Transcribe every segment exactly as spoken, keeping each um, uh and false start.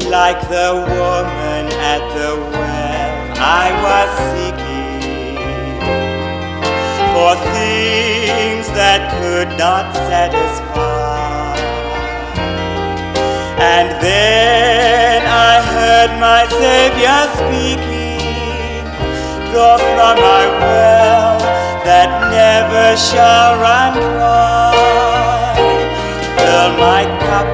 Like the woman at the well, I was seeking for things that could not satisfy. And then I heard my Savior speaking, draw from my well that never shall run dry. Fill my cup,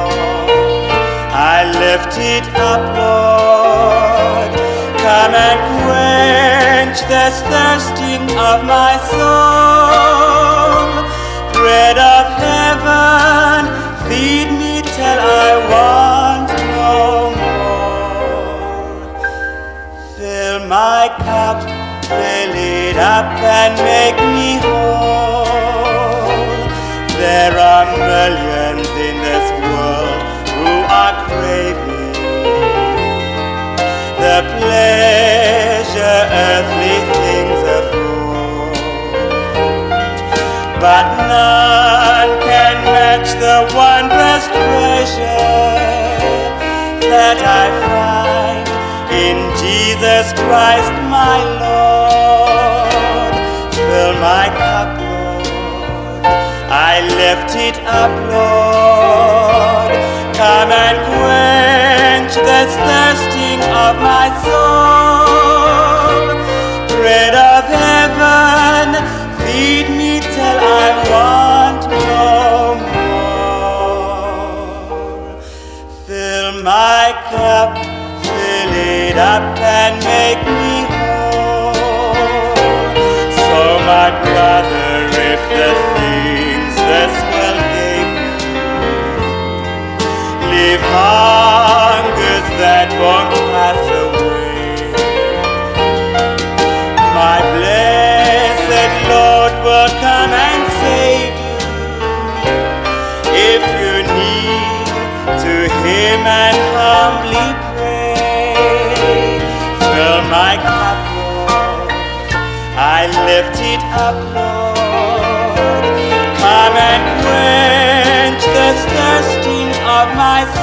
I lift it up, Lord. Come and quench this thirsting of my soul. Bread of heaven, feed me till I want no more. Fill my cup, fill it up and make me whole. There are millions in this world who are craving the pleasure earthly things afford, but none can match the wondrous treasure that I find in Jesus Christ my Lord. Fill my cup, Lord, I lift it up, Lord. Come and quench this thirsting of my soul. Bread of heaven, feed me till I want no more. Fill my cup, fill it up and make me whole. So my brother, if the things this world gave you leave hungers that won't pass away, my blessed Lord will come and save you. If you need to Him and humbly pray, fill my cup, Lord, I lift it up, Lord. Come and quench this thirsting of my soul.